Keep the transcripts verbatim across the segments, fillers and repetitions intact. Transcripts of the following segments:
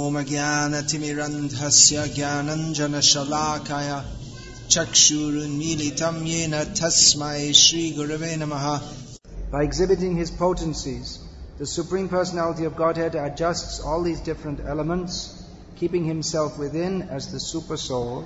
Omagyanatimirandhasya Gyananjana Shalakaya Chakshurunmilitam Yena Tasmai Shri Gurave Namaha. By exhibiting His potencies, the Supreme Personality of Godhead adjusts all these different elements, keeping Himself within as the Super Soul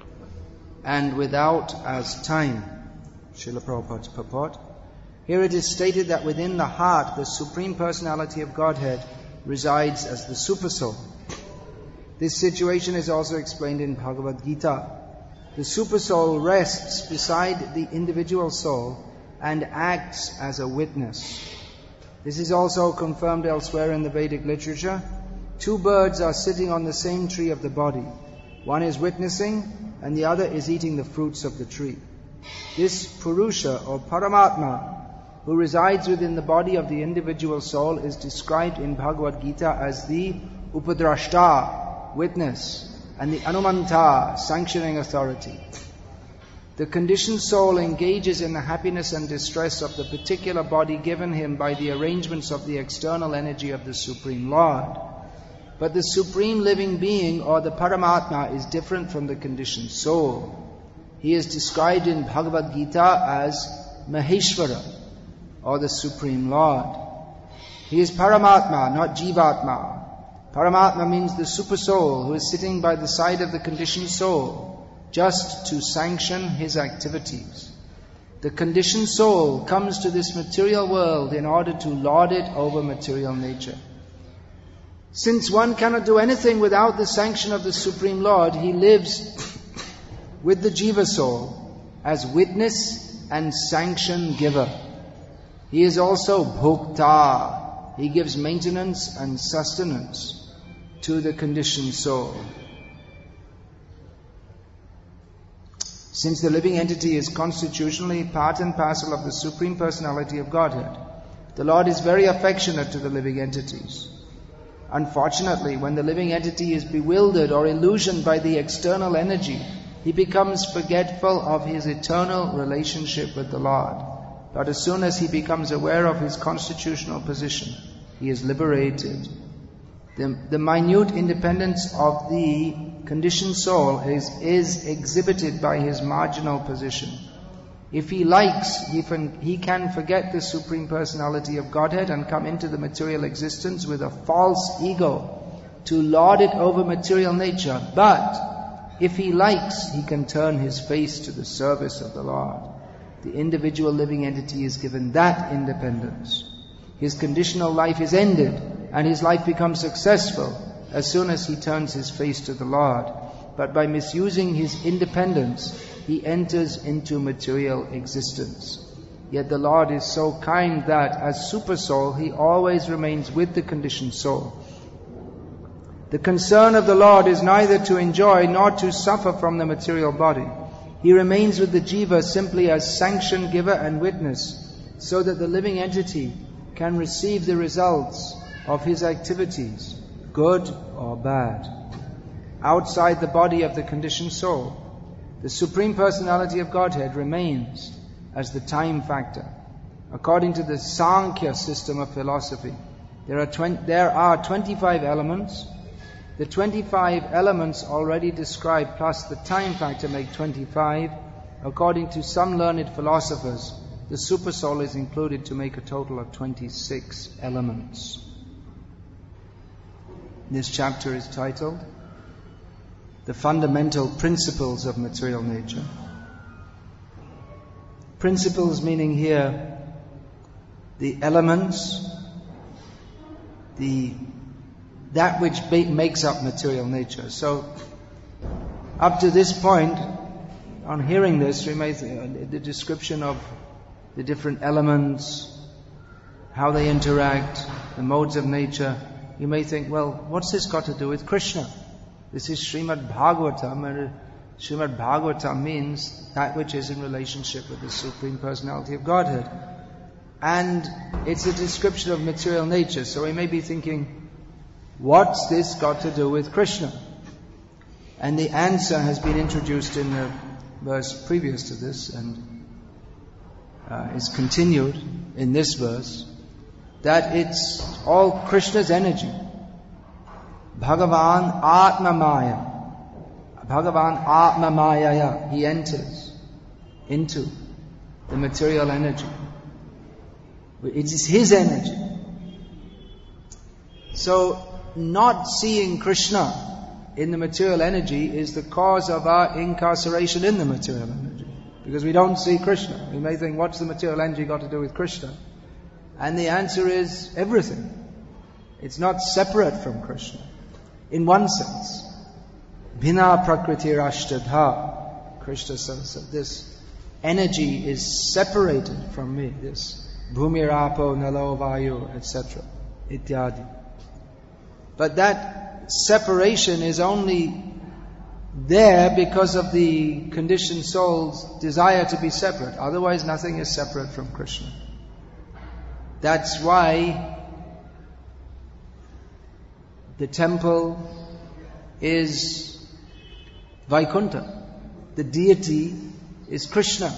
and without as time. Srila Prabhupada's purport. Here it is stated that within the heart, the Supreme Personality of Godhead resides as the Super Soul. This situation is also explained in Bhagavad Gita. The Super Soul rests beside the individual soul and acts as a witness. This is also confirmed elsewhere in the Vedic literature. Two birds are sitting on the same tree of the body. One is witnessing and the other is eating the fruits of the tree. This Purusha or Paramatma, who resides within the body of the individual soul, is described in Bhagavad Gita as the Upadrashta, witness, and the Anumanta, sanctioning authority. The conditioned soul engages in the happiness and distress of the particular body given him by the arrangements of the external energy of the Supreme Lord. But the Supreme Living Being, or the Paramatma, is different from the conditioned soul. He is described in Bhagavad Gita as Maheshvara, or the Supreme Lord. He is Paramatma, not Jivatma. Paramatma means the Super Soul who is sitting by the side of the conditioned soul, just to sanction his activities. The conditioned soul comes to this material world in order to lord it over material nature. Since one cannot do anything without the sanction of the Supreme Lord, he lives with the Jiva soul as witness and sanction giver. He is also Bhokta. He gives maintenance and sustenance to the conditioned soul. Since the living entity is constitutionally part and parcel of the Supreme Personality of Godhead, the Lord is very affectionate to the living entities. Unfortunately, when the living entity is bewildered or illusioned by the external energy, he becomes forgetful of his eternal relationship with the Lord. But as soon as he becomes aware of his constitutional position, he is liberated. The, the minute independence of the conditioned soul is, is exhibited by his marginal position. If he likes, he, he can forget the Supreme Personality of Godhead and come into the material existence with a false ego to lord it over material nature. But if he likes, he can turn his face to the service of the Lord. The individual living entity is given that independence. His conditional life is ended and his life becomes successful as soon as he turns his face to the Lord. But by misusing his independence, he enters into material existence. Yet the Lord is so kind that as Super Soul, he always remains with the conditioned soul. The concern of the Lord is neither to enjoy nor to suffer from the material body. He remains with the Jiva simply as sanction giver and witness, so that the living entity can receive the results of his activities, good or bad. Outside the body of the conditioned soul, the Supreme Personality of Godhead remains as the time factor. According to the Sankhya system of philosophy, there are, twenty, there are twenty-five elements. The twenty-five elements already described plus the time factor make twenty-five. According to some learned philosophers, the Super Soul is included to make a total of twenty-six elements. This chapter is titled The Fundamental Principles of Material Nature. Principles meaning here the elements, the that which makes up material nature. So, up to this point, on hearing this, we may think the description of the different elements, how they interact, the modes of nature, you may think, well, what's this got to do with Krishna? This is Srimad Bhagavatam, and Srimad Bhagavatam means that which is in relationship with the Supreme Personality of Godhead. And it's a description of material nature, so we may be thinking, what's this got to do with Krishna? And the answer has been introduced in the verse previous to this and uh, is continued in this verse, that it's all Krishna's energy. Bhagavan Atma Maya. Bhagavan Atma Mayaya. He enters into the material energy. It is his energy. So, not seeing Krishna in the material energy is the cause of our incarceration in the material energy. Because we don't see Krishna. We may think, what's the material energy got to do with Krishna? And the answer is everything. It's not separate from Krishna. In one sense. Bhina prakriti rashtadha. Krishna says that this energy is separated from me. This bhumirapo, nalo, vayu, et cetera. Ityadi. But that separation is only there because of the conditioned soul's desire to be separate. Otherwise, nothing is separate from Krishna. That's why the temple is Vaikuntha. The deity is Krishna.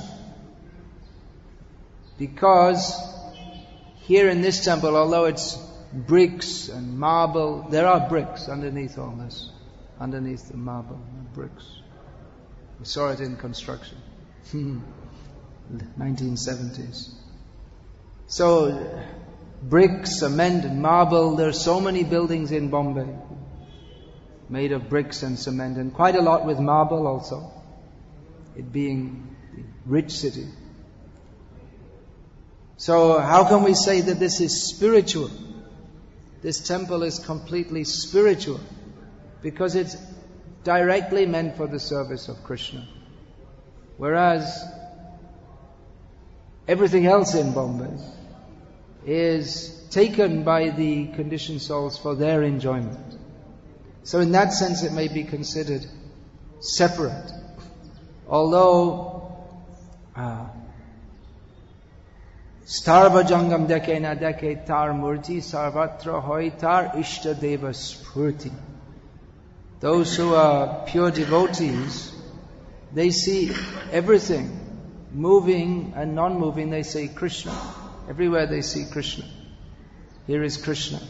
Because here in this temple, although it's bricks and marble, there are bricks underneath all this. Underneath the marble and bricks. We saw it in construction. nineteen seventies. So, brick, cement and marble, there are so many buildings in Bombay made of bricks and cement, and quite a lot with marble also, it being a rich city. So how can we say that this is spiritual? This temple is completely spiritual because it's directly meant for the service of Krishna. Whereas everything else in Bombay is taken by the conditioned souls for their enjoyment. So in that sense it may be considered separate. Although Starva Jangam deke na deke tar murti sarvatra hoy tar ishta deva spurti. Those who are pure devotees, they see everything, moving and non-moving, they say Krishna. Everywhere they see Krishna. Here is Krishna.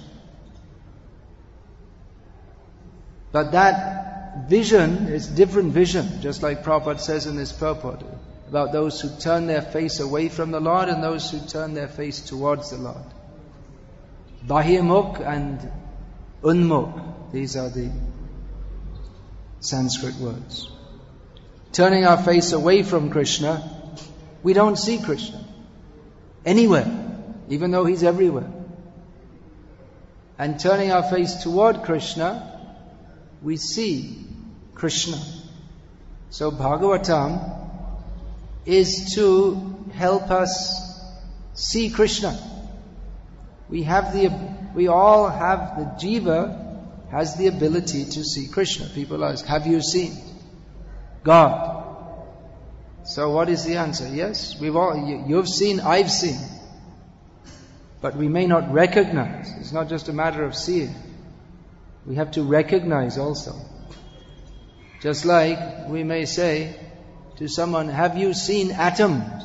But that vision is different vision, just like Prabhupada says in this purport, about those who turn their face away from the Lord and those who turn their face towards the Lord. Bahimukh and Unmukh, these are the Sanskrit words. Turning our face away from Krishna, we don't see Krishna anywhere, even though He's everywhere. And turning our face toward Krishna, we see Krishna. So Bhagavatam is to help us see Krishna. We have the, we all have, the jiva has the ability to see Krishna. People ask, have you seen God? So what is the answer? Yes, we've all, you, you've seen, I've seen. But we may not recognize. It's not just a matter of seeing. We have to recognize also. Just like we may say to someone, have you seen atoms?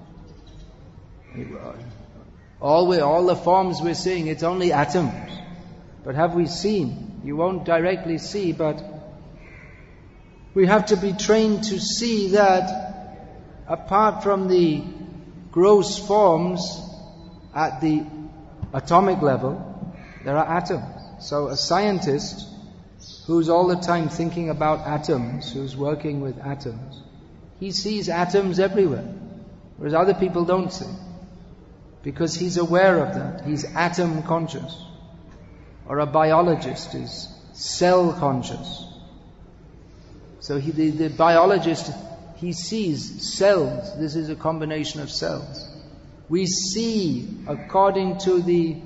All, we, all the forms we're seeing, it's only atoms. But have we seen? You won't directly see, but we have to be trained to see that apart from the gross forms at the atomic level, there are atoms. So a scientist who's all the time thinking about atoms, who's working with atoms, he sees atoms everywhere, whereas other people don't see. Because he's aware of that. He's atom conscious. Or a biologist is cell conscious. So he, the, the biologist, he sees cells. This is a combination of cells. We see according to the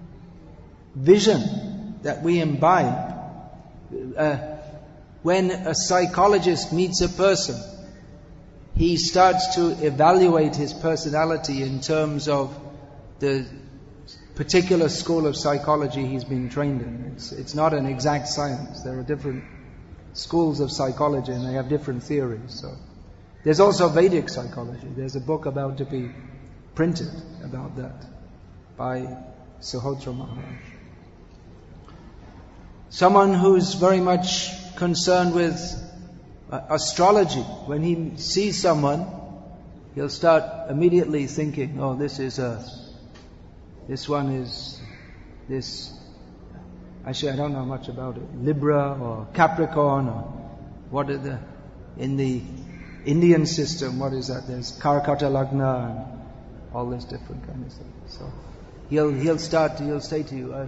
vision that we imbibe. Uh, when a psychologist meets a person, he starts to evaluate his personality in terms of the particular school of psychology he's been trained in. It's, it's not an exact science. There are different schools of psychology and they have different theories. So there's also Vedic psychology. There's a book about to be printed about that by Suhotra Maharaj. Someone who's very much concerned with uh, astrology, when he sees someone, he'll start immediately thinking, oh, this is a, this one is, this, actually I don't know much about it, Libra or Capricorn or what are the, in the Indian system, what is that? There's Karkata Lagna and all this different kind of stuff. So he'll, he'll start, he'll say to you, uh,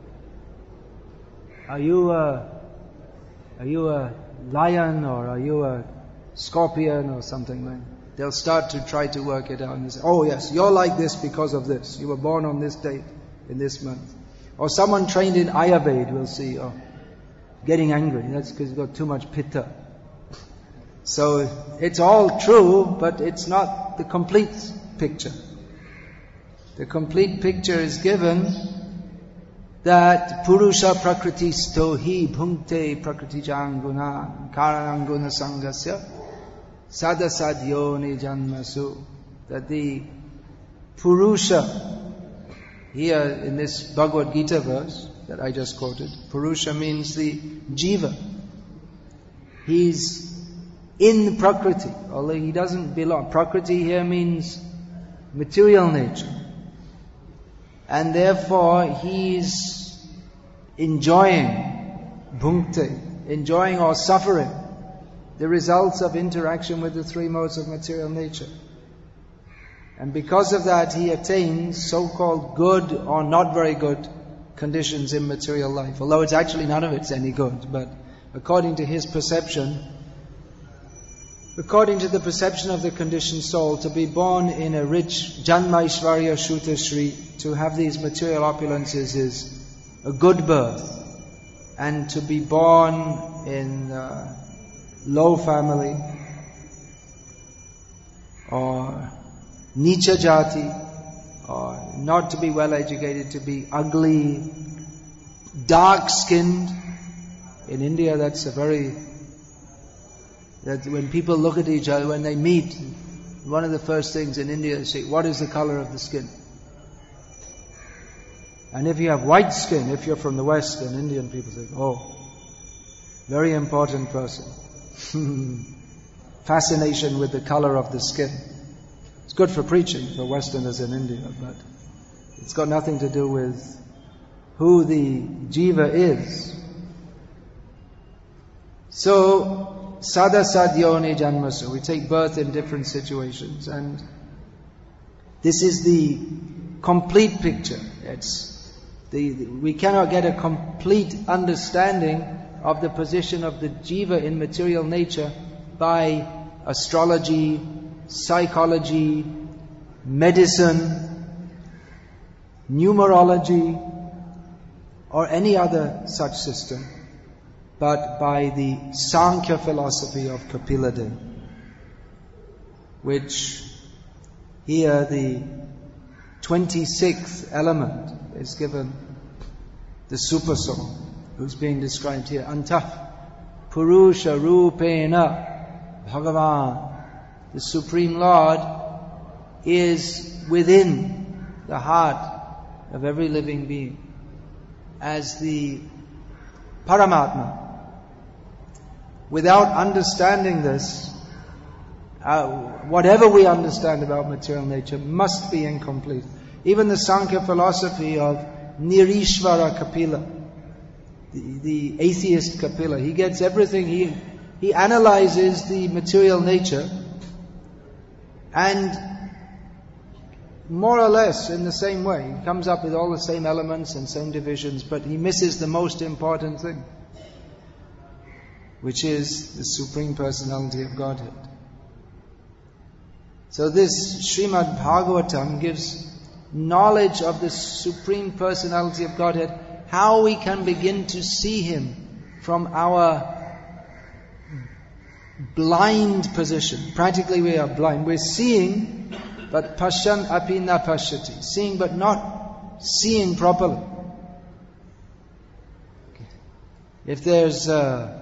Are you a, are you a lion or are you a scorpion or something like that? They'll start to try to work it out and say, oh yes, you're like this because of this. You were born on this date, in this month. Or someone trained in Ayurveda will see, oh, getting angry. That's because you've got too much pitta. So it's all true, but it's not the complete picture. The complete picture is given that Purusha Prakritisto hi bhunkte Prakritijang guna karanang guna sangasya sadasadyoni janmasu. That the Purusha, here in this Bhagavad Gita verse that I just quoted, Purusha means the Jiva. He's in Prakriti, although he doesn't belong. Prakriti here means material nature. And therefore he's enjoying, bhunkte, enjoying or suffering the results of interaction with the three modes of material nature. And because of that he attains so-called good or not very good conditions in material life. Although it's actually none of it's any good, but according to his perception, according to the perception of the conditioned soul, to be born in a rich Janma Aishvarya Shuta Shri, to have these material opulences is a good birth. And to be born in a low family or Nicha Jati, or not to be well educated, to be ugly, dark skinned. In India that's a very, that when people look at each other, when they meet, one of the first things in India is say, what is the color of the skin? And if you have white skin, if you're from the West, then Indian people say, oh, very important person. Fascination with the color of the skin. It's good for preaching for Westerners in India, but it's got nothing to do with who the jiva is. So, sada sadyoni janmasu, we take birth in different situations, and this is the complete picture. It's the, the we cannot get a complete understanding of the position of the jiva in material nature by astrology, psychology, medicine, numerology, or any other such system, but by the Sankhya philosophy of Kapila Dev, which here the twenty-sixth element is given, the super soul, who's being described here, Antah Purusha Rupena Bhagavan. The Supreme Lord is within the heart of every living being as the Paramatma. Without understanding this, uh, whatever we understand about material nature must be incomplete. Even the Sankhya philosophy of Nirishvara Kapila, the, the atheist Kapila, he gets everything, he, he analyzes the material nature, and more or less in the same way, he comes up with all the same elements and same divisions, but he misses the most important thing, which is the Supreme Personality of Godhead. So this Srimad Bhagavatam gives knowledge of the Supreme Personality of Godhead, how we can begin to see Him from our blind position. Practically we are blind. We're seeing, but pashan api na pashyati. Seeing but not seeing properly. If there's uh,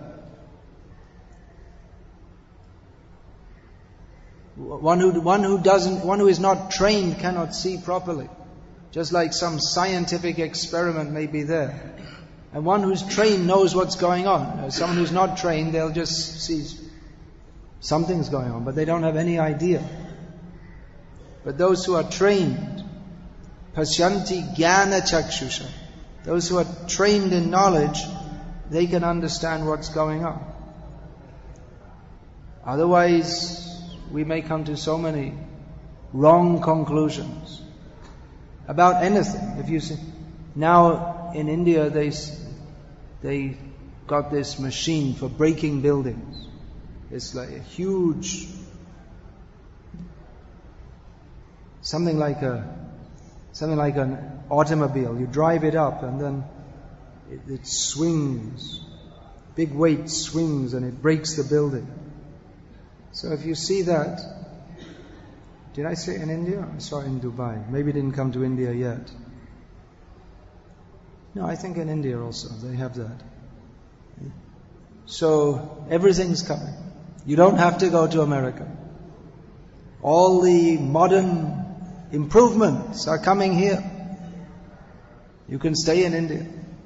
one who one who doesn't, one who is not trained cannot see properly. Just like some scientific experiment may be there. And one who's trained knows what's going on. Someone who's not trained, they'll just see something's going on, but they don't have any idea. But those who are trained, Pasyanti Jnana Chakshusha, those who are trained in knowledge, they can understand what's going on. Otherwise, we may come to so many wrong conclusions about anything. If you see, now in India they they got this machine for breaking buildings. It's like a huge, something like a something like an automobile. You drive it up and then it, it swings, big weight swings, and it breaks the building. So if you see that, did I say in India? I saw it in Dubai. Maybe it didn't come to India yet. No, I think in India also they have that. So everything's coming. You don't have to go to America. All the modern improvements are coming here. You can stay in India.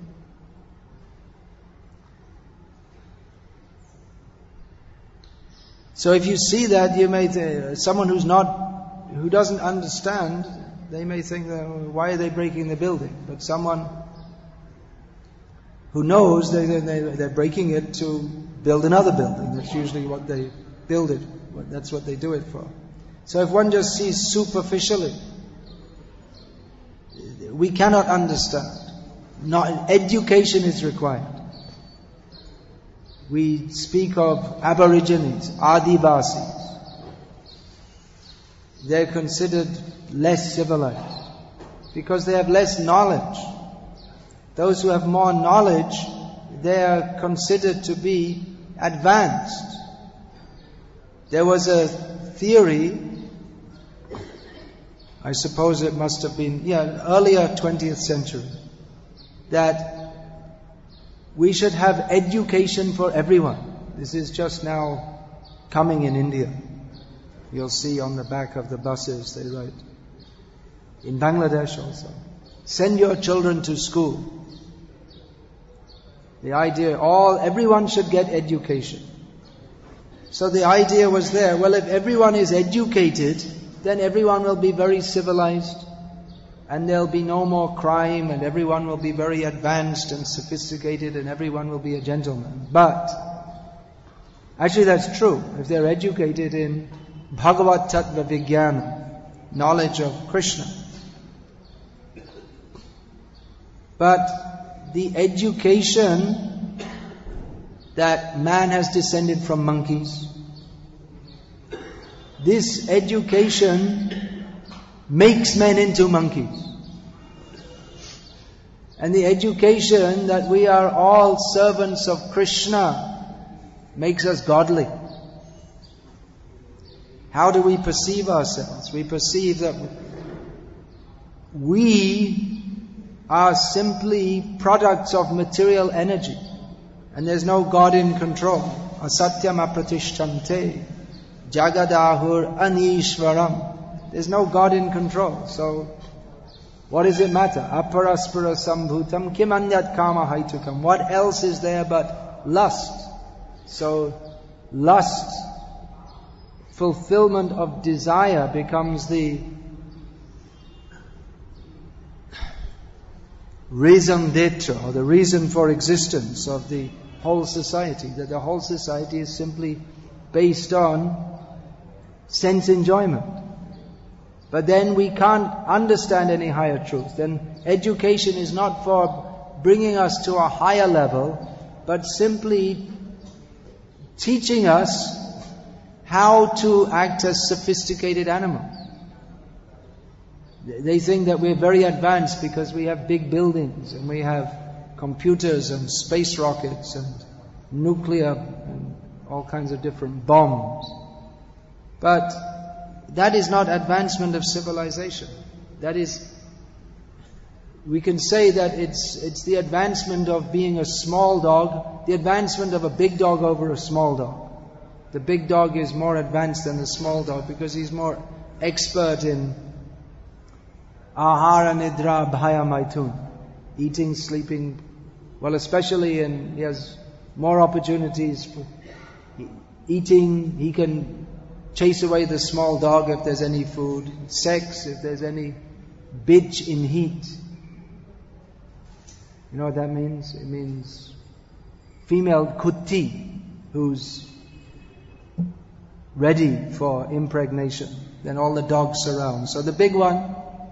So if you see that, you may th- someone who's not, who doesn't understand, they may think, that, why are they breaking the building? But someone who knows, they, they, they're breaking it to build another building. That's usually what they build it. That's what they do it for. So if one just sees superficially, we cannot understand. Not, education is required. We speak of Aborigines, Adivasis. They're considered less civilized because they have less knowledge. Those who have more knowledge, they are considered to be advanced. There was a theory, I suppose it must have been, yeah, earlier twentieth century, that we should have education for everyone. This is just now coming in India. You'll see on the back of the buses they write. In Bangladesh also. Send your children to school. The idea, all, everyone should get education. So the idea was there, well, if everyone is educated, then everyone will be very civilized, and there'll be no more crime, and everyone will be very advanced and sophisticated, and everyone will be a gentleman. But actually that's true. If they're educated in Bhagavat Tattva Vijnana, knowledge of Krishna. But the education that man has descended from monkeys, this education makes men into monkeys. And the education that we are all servants of Krishna makes us godly. How do we perceive ourselves? We perceive that we are simply products of material energy, and there's no God in control. Asatyam apratishthante jagadahur anishvaram. There's no God in control. So what does it matter? Aparaspara sambhutam kim anyat kama haitukam. What else is there but lust? So lust, fulfillment of desire, becomes the raison d'etre, or the reason for existence of the whole society. That the whole society is simply based on sense enjoyment. But then we can't understand any higher truth. Then education is not for bringing us to a higher level, but simply teaching us how to act as sophisticated animals. They think that we're very advanced because we have big buildings and we have computers and space rockets and nuclear and all kinds of different bombs. But that is not advancement of civilization. That is, we can say that it's it's the advancement of being a small dog, the advancement of a big dog over a small dog. The big dog is more advanced than the small dog because he's more expert in ahara nidra bhaya maithun, eating, sleeping, Well, especially in, he has more opportunities for eating. He can chase away the small dog if there's any food. Sex, if there's any bitch in heat. You know what that means? It means female kuti who's ready for impregnation. Then all the dogs surround. So the big one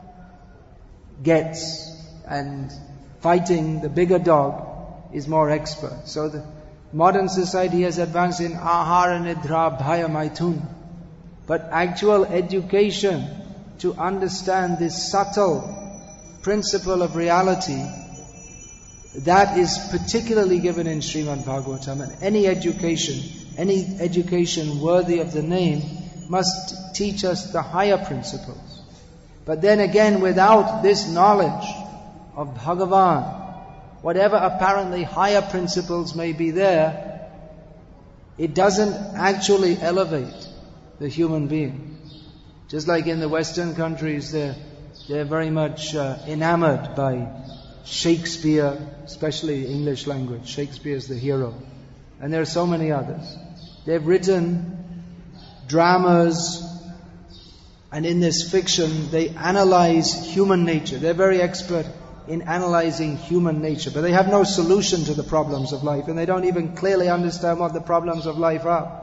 gets, and fighting the bigger dog is more expert. So the modern society has advanced in ahara nidra bhaya maithun. But actual education to understand this subtle principle of reality, that is particularly given in Srimad Bhagavatam. And any education, any education worthy of the name must teach us the higher principles. But then again, without this knowledge of Bhagavan, whatever apparently higher principles may be there, it doesn't actually elevate the human being. Just like in the Western countries, they're, they're very much uh, enamored by Shakespeare, especially English language. Shakespeare is the hero. And there are so many others. They've written dramas, and in this fiction they analyze human nature. They're very expert in analyzing human nature, but they have no solution to the problems of life, and they don't even clearly understand what the problems of life are.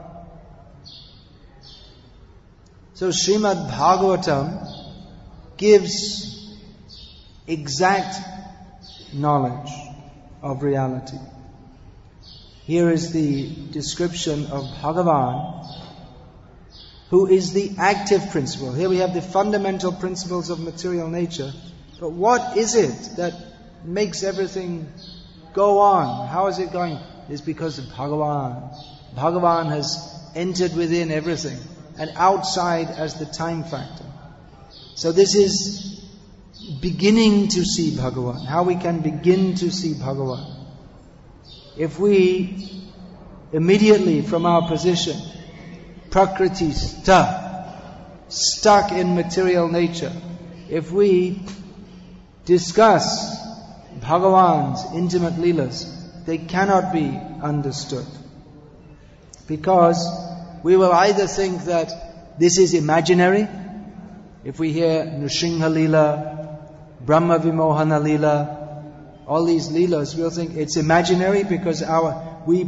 So Srimad Bhagavatam gives exact knowledge of reality. Here is the description of Bhagavan, who is the active principle. Here we have the fundamental principles of material nature. But what is it that makes everything go on? How is it going? It's because of Bhagavan. Bhagavan has entered within everything, and outside as the time factor. So this is beginning to see Bhagavan. How we can begin to see Bhagavan. If we immediately from our position, prakriti sta, stuck in material nature, if we discuss Bhagavan's intimate leelas, they cannot be understood. Because we will either think that this is imaginary. If we hear Nrsimha Leela, Brahma Vimohana Leela, all these leelas, we'll think it's imaginary because our we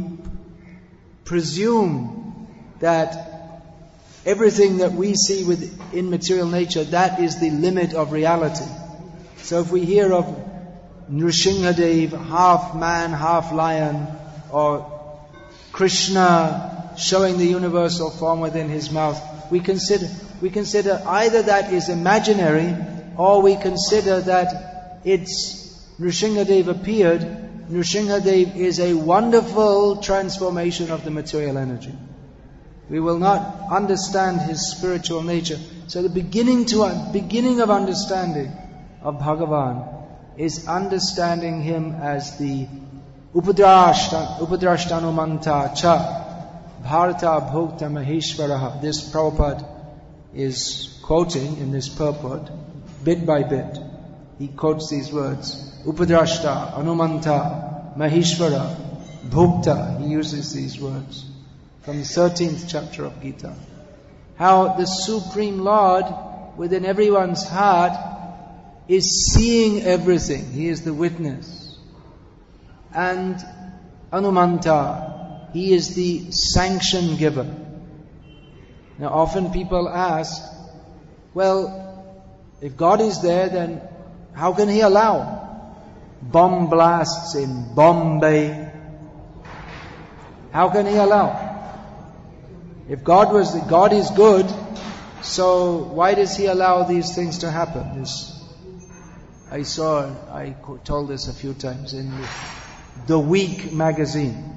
presume that everything that we see within material nature, that is the limit of reality. So if we hear of Nrsimhadev, half man, half lion, or Krishna showing the universal form within his mouth, we consider we consider either that is imaginary, or we consider that it's Nrsimhadev appeared. Nrsimhadev is a wonderful transformation of the material energy. We will not understand his spiritual nature. So the beginning to uh, beginning of understanding of Bhagavan is understanding him as the Upadrashta, Upadrashtanumanta Cha Bharata Bhokta Maheshwaraha. This Prabhupada is quoting in this purport, bit by bit. He quotes these words, Upadrashta, Anumanta, Maheshwara, Bhokta. He uses these words from the thirteenth chapter of Gita. How the Supreme Lord within everyone's heart is seeing everything. He is the witness. And Anumanta, He is the sanction giver. Now often people ask, well, if God is there, then how can He allow bomb blasts in Bombay? How can He allow? If God was, God is good, so why does He allow these things to happen? This, I saw, I told this a few times in the, the Week magazine.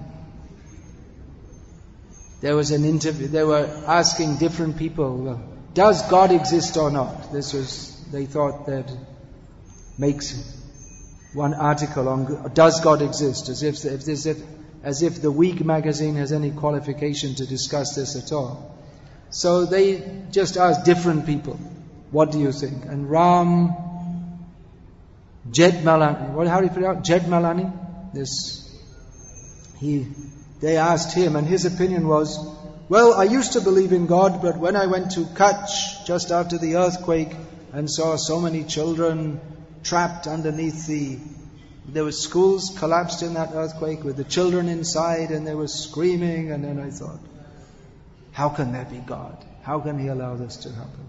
There was an interview, they were asking different people, well, does God exist or not? This was, they thought that makes one article on, does God exist? As if, if this, if, as if the Week magazine has any qualification to discuss this at all. So they just asked different people, what do you think? And Ram Jetmalani, what, how do you pronounce it? Jetmalani? this, he, they asked him, and his opinion was, well, I used to believe in God, but when I went to Kutch just after the earthquake and saw so many children trapped underneath the, there were schools collapsed in that earthquake with the children inside and they were screaming, and then I thought, how can there be God? How can He allow this to happen?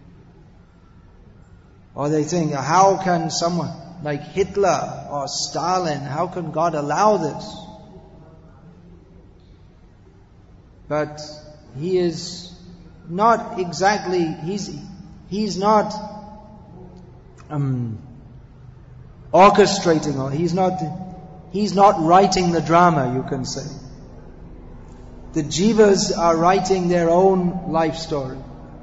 Or they think, how can someone like Hitler or Stalin, how can God allow this? But He is not exactly, He's, he's not um, orchestrating, or He's not, He's not writing the drama, you can say. The jivas are writing their own life story.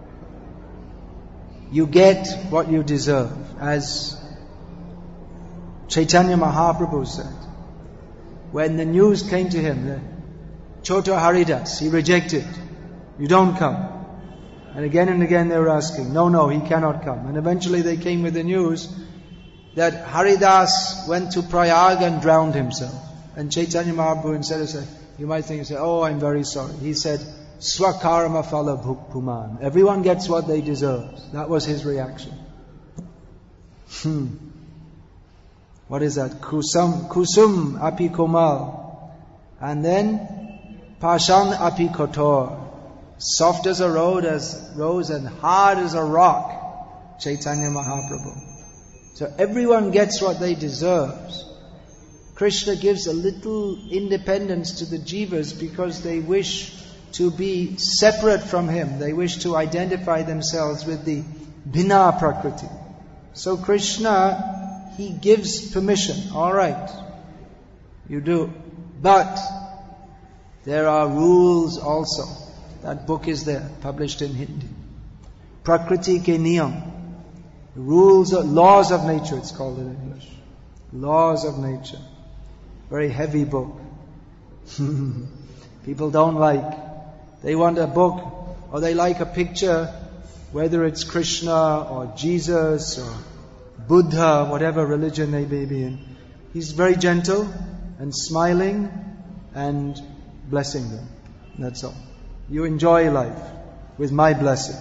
You get what you deserve, as Chaitanya Mahaprabhu said. When the news came to him, the Chota Haridas, he rejected. You don't come. And again and again they were asking, no, no, he cannot come. And eventually they came with the news that Haridas went to Prayag and drowned himself. And Chaitanya Mahaprabhu, instead of saying, you might think, you say, oh, I'm very sorry. He said, Swakarma phala bhukpuman. Everyone gets what they deserve. That was his reaction. Hmm. What is that? Kusum, kusum api komal. And then, pashan api kotor. Soft as a road, as rose, and hard as a rock. Chaitanya Mahaprabhu. So everyone gets what they deserve. Krishna gives a little independence to the jivas because they wish to be separate from Him. They wish to identify themselves with the Bhina Prakriti. So Krishna, He gives permission. Alright, you do. But there are rules also. That book is there, published in Hindi. Prakriti ke niyam. Rules, of, laws of nature, it's called in English. Laws of nature. Very heavy book. People don't like. They want a book, or they like a picture, whether it's Krishna or Jesus or Buddha, whatever religion they may be in. He's very gentle and smiling and blessing them. That's all. You enjoy life with my blessing.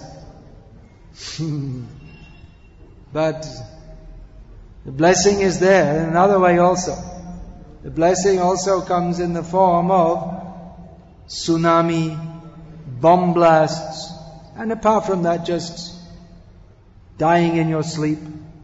But the blessing is there in another way also. The blessing also comes in the form of tsunami, bomb blasts, and apart from that, just dying in your sleep.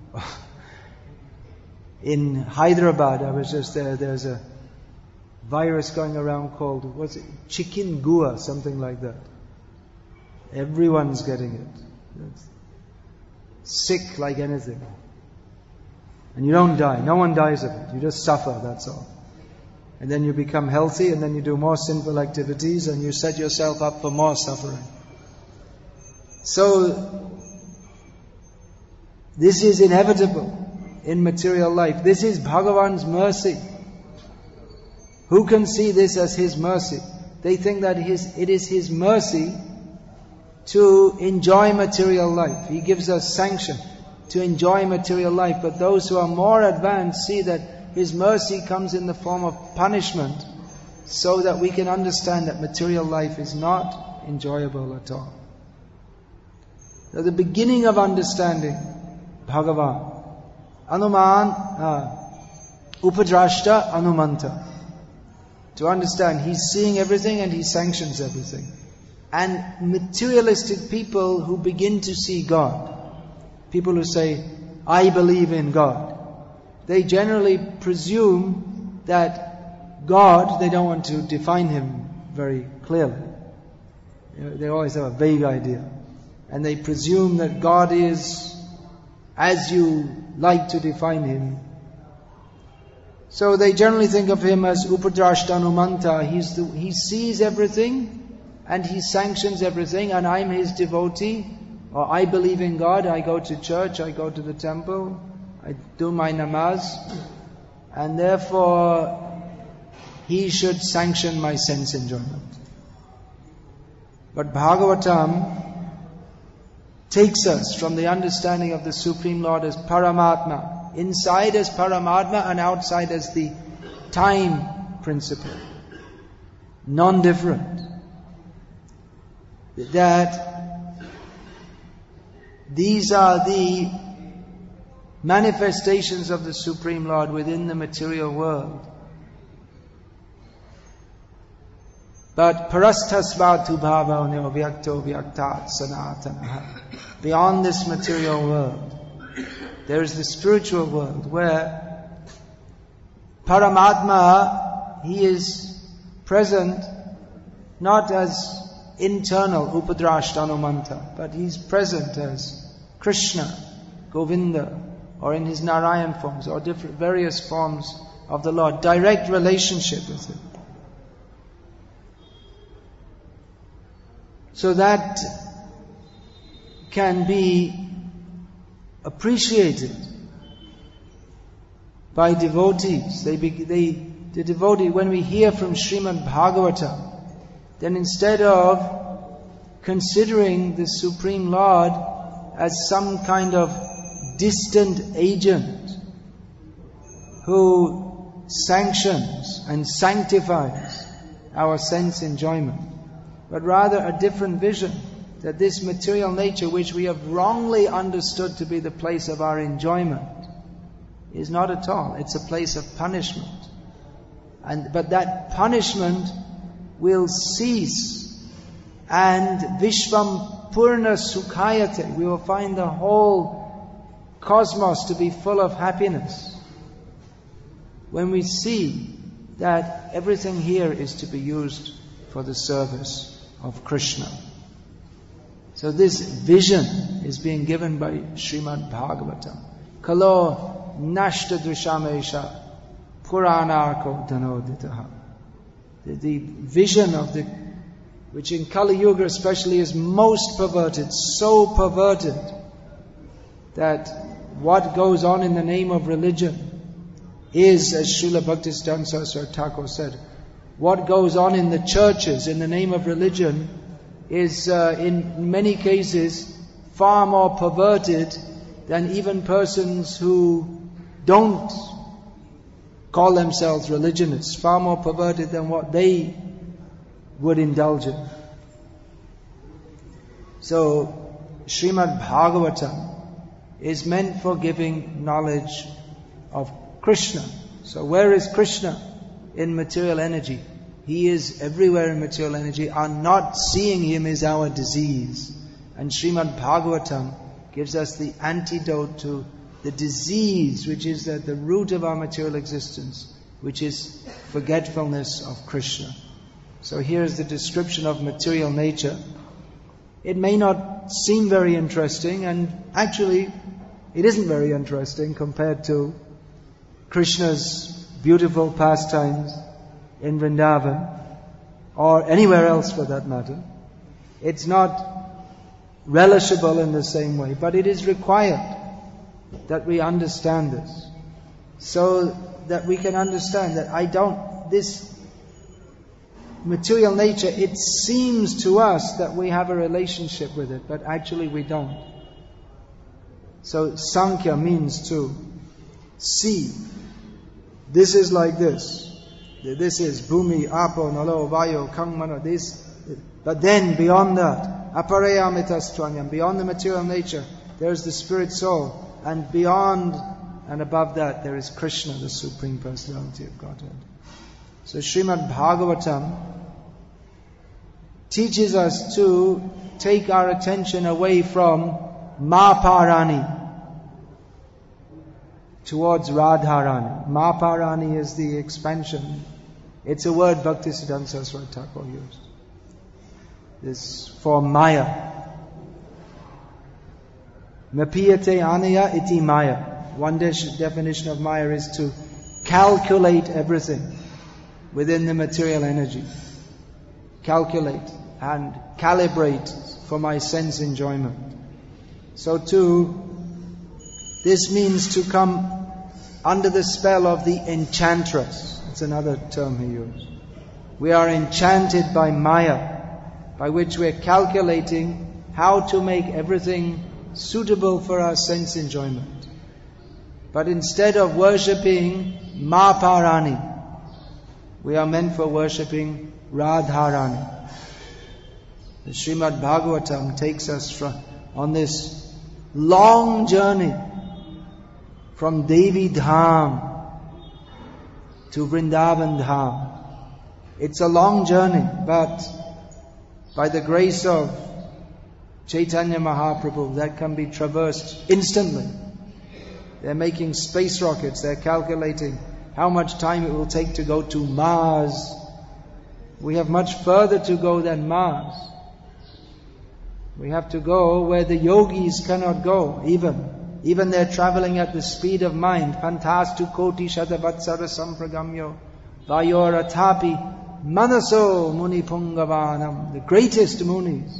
In Hyderabad, I was just there, there's a virus going around called, what's it, chikungunya, something like that. Everyone's getting it. It's sick like anything. And you don't die. No one dies of it. You just suffer, that's all. And then you become healthy, and then you do more sinful activities, and you set yourself up for more suffering. So, this is inevitable in material life. This is Bhagavan's mercy. Who can see this as His mercy? They think that his, it is His mercy to enjoy material life. He gives us sanction to enjoy material life. But those who are more advanced see that His mercy comes in the form of punishment, so that we can understand that material life is not enjoyable at all. So the beginning of understanding Bhagavan, Anuman, uh, Upadrashta, Anumanta. To understand, He's seeing everything and He sanctions everything. And materialistic people who begin to see God, people who say, I believe in God, they generally presume that God, they don't want to define Him very clearly. You know, they always have a vague idea. And they presume that God is as you like to define Him. So they generally think of Him as Upadrashtanumanta. He's the, He sees everything and He sanctions everything, and I'm His devotee, or I believe in God, I go to church, I go to the temple, I do my namaz, and therefore He should sanction my sense enjoyment. But Bhagavatam takes us from the understanding of the Supreme Lord as Paramatma, inside as Paramatma and outside as the time principle, non-different. That these are the manifestations of the Supreme Lord within the material world. But parastasvatu bhava vyakto vyaktat sanatana. Beyond this material world, there is the spiritual world where Paramatma, He is present not as internal upadrashtanumanta, but He's present as Krishna, Govinda, or in His Narayan forms, or different various forms of the Lord. Direct relationship with Him. So that can be appreciated by devotees. They, be, they, the devotee, when we hear from Srimad Bhagavatam, then instead of considering the Supreme Lord as some kind of distant agent who sanctions and sanctifies our sense enjoyment, but rather a different vision, that this material nature which we have wrongly understood to be the place of our enjoyment is not at all. It's a place of punishment. And but that punishment will cease, and Vishvam Purna Sukhayate, we will find the whole cosmos to be full of happiness when we see that everything here is to be used for the service of Krishna. So this vision is being given by Srimad Bhagavatam. Kalo nashta drishamesha puranarko dhanoditaha. The, the vision of the, which in Kali Yuga especially is most perverted, so perverted that what goes on in the name of religion is, as Srila Bhaktisiddhanta Saraswati Thakur said, what goes on in the churches in the name of religion is uh, in many cases far more perverted than even persons who don't call themselves religionists, far more perverted than what they would indulge in. So, Srimad Bhagavatam is meant for giving knowledge of Krishna. So where is Krishna in material energy? He is everywhere in material energy. Our not seeing Him is our disease. And Srimad Bhagavatam gives us the antidote to the disease which is at the root of our material existence, which is forgetfulness of Krishna. So here is the description of material nature. It may not seem very interesting, and actually it isn't very interesting compared to Krishna's beautiful pastimes in Vrindavan, or anywhere else for that matter. It's not relishable in the same way, but it is required that we understand this, so that we can understand that I don't, this material nature, it seems to us that we have a relationship with it, but actually we don't. So Sankhya means to see. This is like this. This is Bhumi, Apo, Nalo, Vayo, Kangmano, this. But then beyond that, Aparayamitastvanyam, beyond the material nature, there is the spirit soul. And beyond and above that, there is Krishna, the Supreme Personality of Godhead. So Srimad Bhagavatam teaches us to take our attention away from Maparani towards Radharani. Maparani is the expansion. It's a word Bhaktisiddhanta Saraswati Thakur used. This for Maya. Mapiyate anaya iti Maya. One de- definition of Maya is to calculate everything within the material energy. Calculate and calibrate for my sense enjoyment. So too, this means to come under the spell of the enchantress. It's another term he used. We are enchanted by Maya, by which we're calculating how to make everything suitable for our sense enjoyment. But instead of worshipping Maparani, We are meant for worshipping Radharani. The Srimad Bhagavatam takes us from, on this long journey from Devi Dham to Vrindavan Dham. It's a long journey, but by the grace of Chaitanya Mahaprabhu, that can be traversed instantly. They're making space rockets, they're calculating how much time it will take to go to Mars. We have much further to go than Mars. We have to go where the yogis cannot go, even. Even they're traveling at the speed of mind. Pantastu koti shadavatsara sampragamyo vayoratapi manaso muni pungavanam. The greatest munis.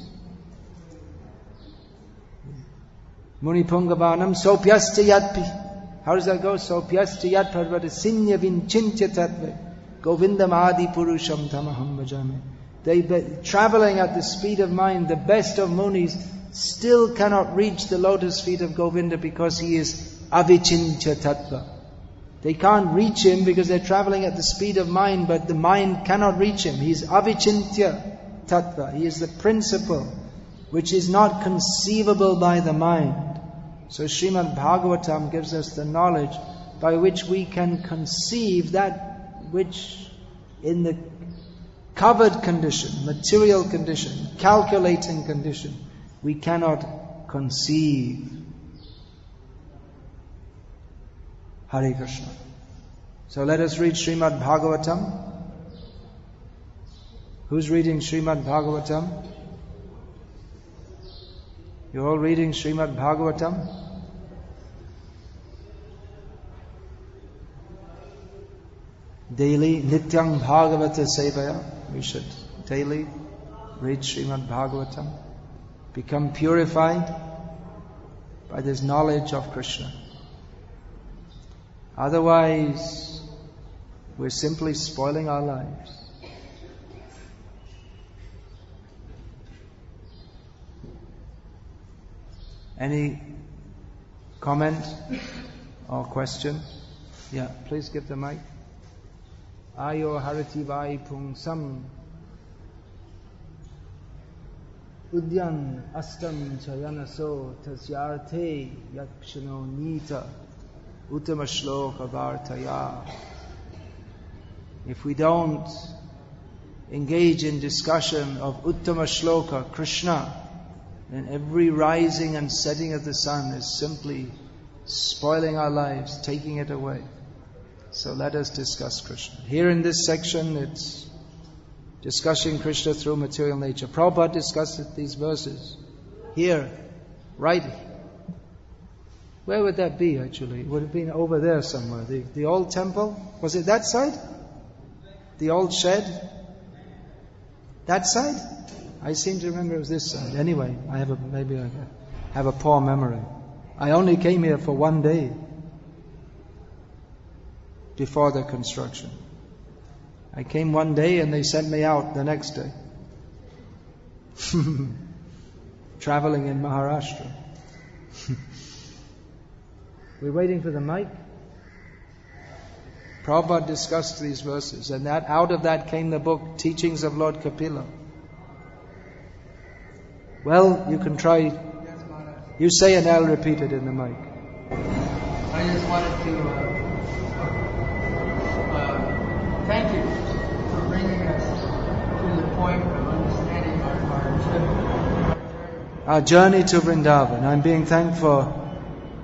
Muni pungavanam sopyasta yatpi. How does that go? Sopyasta yat parvata sinya vinchintya tatve govindam adi purusham tamaham bhajame. They, traveling at the speed of mind, the best of munis still cannot reach the lotus feet of Govinda because he is avichintya tattva. They can't reach him because they're traveling at the speed of mind, but the mind cannot reach him. He is avichintya tattva. He is the principle which is not conceivable by the mind. So Srimad Bhagavatam gives us the knowledge by which we can conceive that which in the covered condition, material condition, calculating condition, we cannot conceive. Hare Krishna. So let us read Srimad Bhagavatam. Who's reading Srimad Bhagavatam? You're all reading Srimad Bhagavatam? Daily, Nityam Bhagavata Sevaya. We should daily read Srimad Bhagavatam. Become purified by this knowledge of Krishna. Otherwise, we're simply spoiling our lives. Any comment or question? Yeah, please give the mic. Ayo harati vai pungsam udyan astam chayanaso tasyarte yakshano nita uttama shloka vartaya. If we don't engage in discussion of uttama shloka, Krishna, then every rising and setting of the sun is simply spoiling our lives, taking it away. So let us discuss Krishna. Here in this section, it's discussing Krishna through material nature. Prabhupada discussed these verses here, right. Where would that be actually? It would have been over there somewhere. The, the old temple? Was it that side? The old shed? That side? I seem to remember it was this side. Anyway, I have a, maybe I have a poor memory. I only came here for one day before the construction. I came one day and they sent me out the next day. Traveling in Maharashtra. We're waiting for the mic. Prabhupada discussed these verses, and that out of that came the book Teachings of Lord Kapila. Well, you can try. You say and I'll repeat it in the mic. I just wanted to uh, uh, thank you for bringing us to the point of understanding our, our journey. Our journey to Vrindavan. I'm being thankful for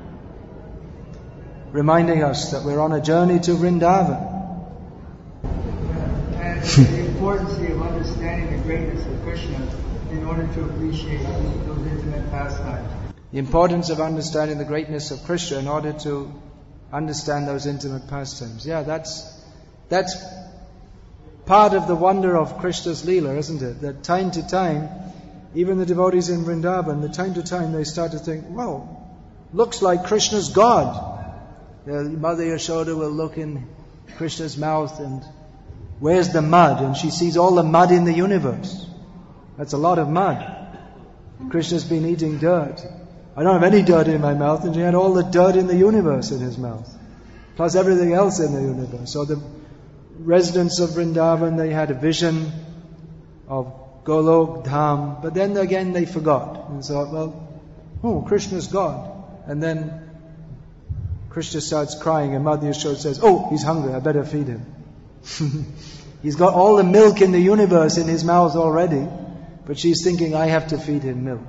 reminding us that we're on a journey to Vrindavan. And the importance of understanding the greatness of Krishna in order to appreciate those intimate pastimes. The importance of understanding the greatness of Krishna in order to understand those intimate pastimes. Yeah, that's that's part of the wonder of Krishna's Leela, isn't it? That time to time, even the devotees in Vrindavan, the time to time they start to think, well, looks like Krishna's God. The Mother Yashoda will look in Krishna's mouth and where's the mud? And she sees all the mud in the universe. That's a lot of mud. Krishna's been eating dirt. I don't have any dirt in my mouth, and he had all the dirt in the universe in his mouth, plus everything else in the universe. So the residents of Vrindavan, they had a vision of Golok Dham, but then again they forgot and thought, well, oh, Krishna's God. And then Krishna starts crying and Mother Yashoda says, oh, he's hungry, I better feed him. He's got all the milk in the universe in his mouth already, but she's thinking, I have to feed him milk.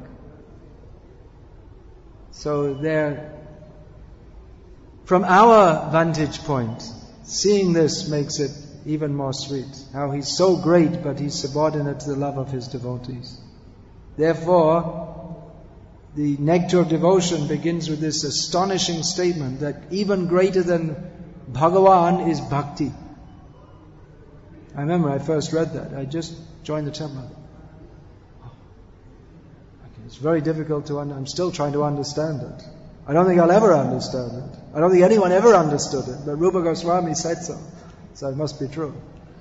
So there, from our vantage point, seeing this makes it even more sweet. How he's so great, but he's subordinate to the love of his devotees. Therefore, the nectar of devotion begins with this astonishing statement that even greater than Bhagavan is bhakti. I remember I first read that. I just joined the temple. Okay, it's very difficult to understand. I'm still trying to understand it. I don't think I'll ever understand it. I don't think anyone ever understood it. But Rupa Goswami said so. So it must be true.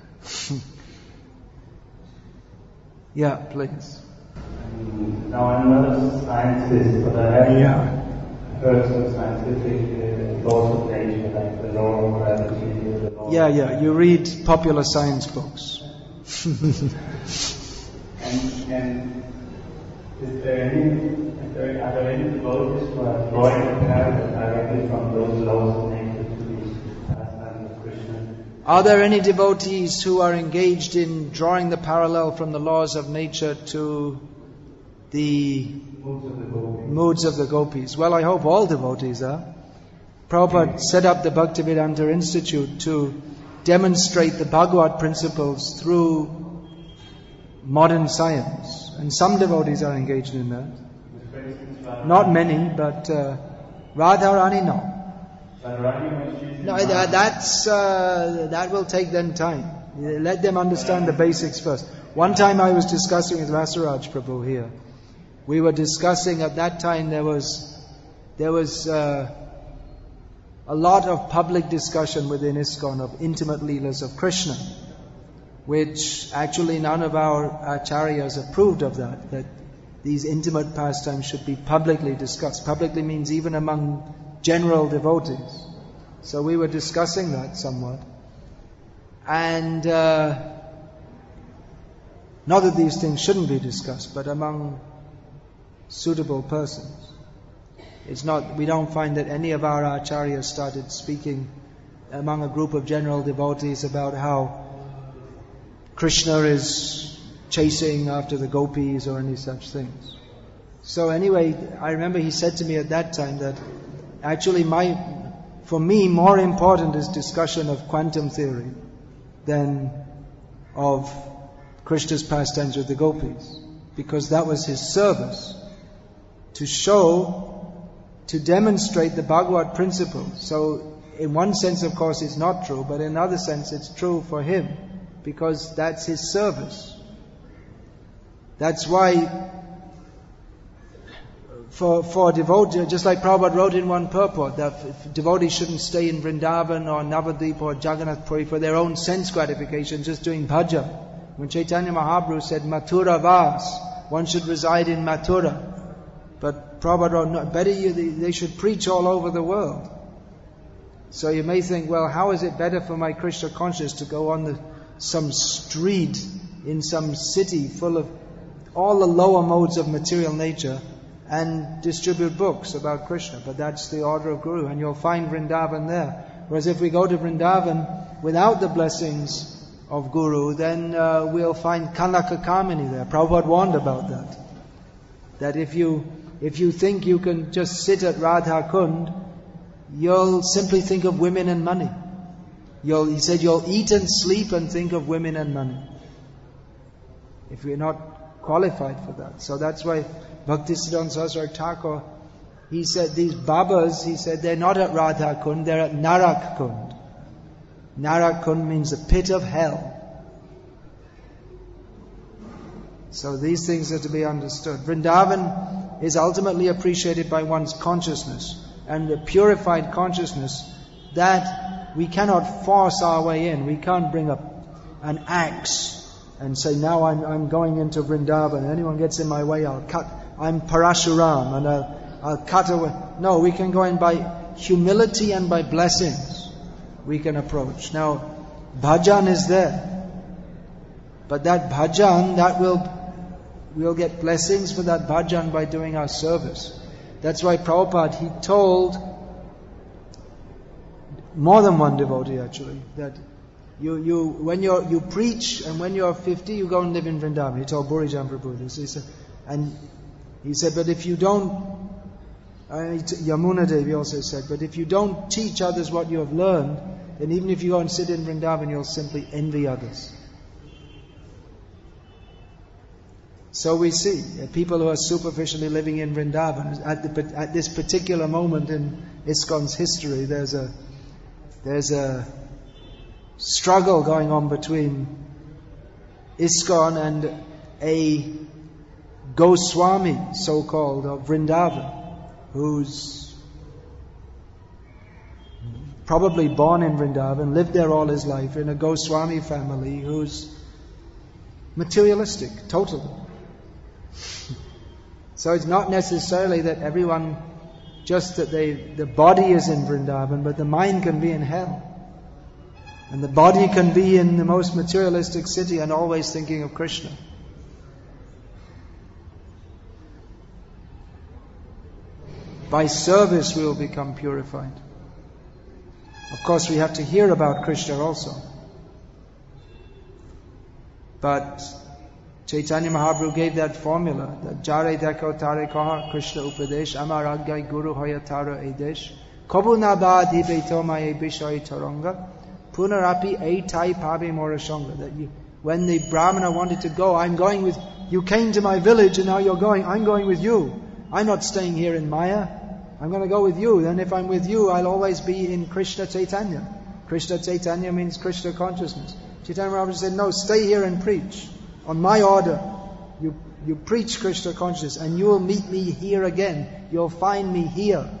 Yeah, please. Um, now I'm not a scientist, but I have yeah. heard some scientific uh, laws of nature, like the law of gravity. The law yeah, yeah. You read popular science books. and, and is there any, is there, are there any devotees who are drawing a parallel directly from those laws of nature to these pastimes of Krishna? Are there any devotees who are engaged in drawing the parallel from the laws of nature to the moods of the gopis? Moods of the gopis? Well, I hope all devotees are. Prabhupada set up the Bhaktivedanta Institute to demonstrate the Bhagavad principles through modern science. And some devotees are engaged in that. Not many, but uh, Radharani, no. No, that, that's, uh, that will take them time. Let them understand the basics first. One time I was discussing with Rasaraj Prabhu here. We were discussing at that time there was, there was uh, a lot of public discussion within ISKCON of intimate leelas of Krishna, which actually none of our acharyas approved of that, that these intimate pastimes should be publicly discussed. Publicly means even among general devotees. So we were discussing that somewhat. And uh, not that these things shouldn't be discussed, but among suitable persons. It's not, we don't find that any of our acharyas started speaking among a group of general devotees about how Krishna is chasing after the gopis or any such things. So anyway, I remember he said to me at that time that actually my, for me, more important is discussion of quantum theory than of Krishna's pastimes with the gopis. Because that was his service. To show, to demonstrate the Bhagavad principles. So in one sense, of course, it's not true, but in another sense, it's true for him. Because that's his service. That's why for for devotees, just like Prabhupada wrote in one purport, that devotees shouldn't stay in Vrindavan or Navadvip or Jagannath Puri for their own sense gratification, just doing bhajan. When Chaitanya Mahaprabhu said Mathura Vas, one should reside in Mathura. But Prabhupada wrote, no, better you, they should preach all over the world. So you may think, well, how is it better for my Krishna consciousness to go on the some street in some city full of all the lower modes of material nature and distribute books about Krishna? But that's the order of Guru, and you'll find Vrindavan there. Whereas if we go to Vrindavan without the blessings of Guru, then uh, we'll find Kanaka Kamini there. Prabhupada warned about that. That if you if you think you can just sit at Radha Kund, you'll simply think of women and money. You'll, he said, you'll eat and sleep and think of women and money. If you're not qualified for that. So that's why Bhaktisiddhanta Saraswati Thakur, he said, these Babas, he said, they're not at Radha Kund, they're at Narak Kund. Narak Kund means the pit of hell. So these things are to be understood. Vrindavan is ultimately appreciated by one's consciousness, and the purified consciousness that we cannot force our way in. We can't bring up an axe and say, now I'm, I'm going into Vrindavan. Anyone gets in my way, I'll cut. I'm Parashuram and I'll, I'll cut away. No, we can go in by humility and by blessings. We can approach. Now, Bhajan is there. But that bhajan, that will, we'll get blessings for that bhajan by doing our service. That's why Prabhupada, he told more than one devotee actually, that you, you, when you're, you preach and when you're fifty, you go and live in Vrindavan. He told Burijan Prabhu this. He said, and he said, but if you don't, uh, Yamuna Devi also said, but if you don't teach others what you have learned, then even if you go and sit in Vrindavan, you'll simply envy others. So we see uh, people who are superficially living in Vrindavan, at, the, at this particular moment in ISKCON's history, there's a there's a struggle going on between ISKCON and a Goswami, so-called, of Vrindavan, who's probably born in Vrindavan, lived there all his life, in a Goswami family, who's materialistic, totally. So it's not necessarily that everyone, just that they, the body is in Vrindavan, but the mind can be in hell. And the body can be in the most materialistic city and always thinking of Krishna. By service we will become purified. Of course we have to hear about Krishna also. But Chaitanya Mahaprabhu gave that formula, that Jare Dekho Tare Kaha Krishna Upadesh Amar Aggai Guru Hoya Tara Edesh Kobu Nabad Hibeto Maye Bishoy Taranga Punarapi Eitai Pabe Morashanga. That you, when the Brahmana wanted to go, I'm going with you, came to my village and now you're going, I'm going with you. I'm not staying here in Maya. I'm going to go with you. Then if I'm with you, I'll always be in Krishna Chaitanya. Krishna Chaitanya means Krishna consciousness. Chaitanya Mahaprabhu said, no, stay here and preach. On my order, you, you preach Krishna consciousness and you will meet me here again. You'll find me here.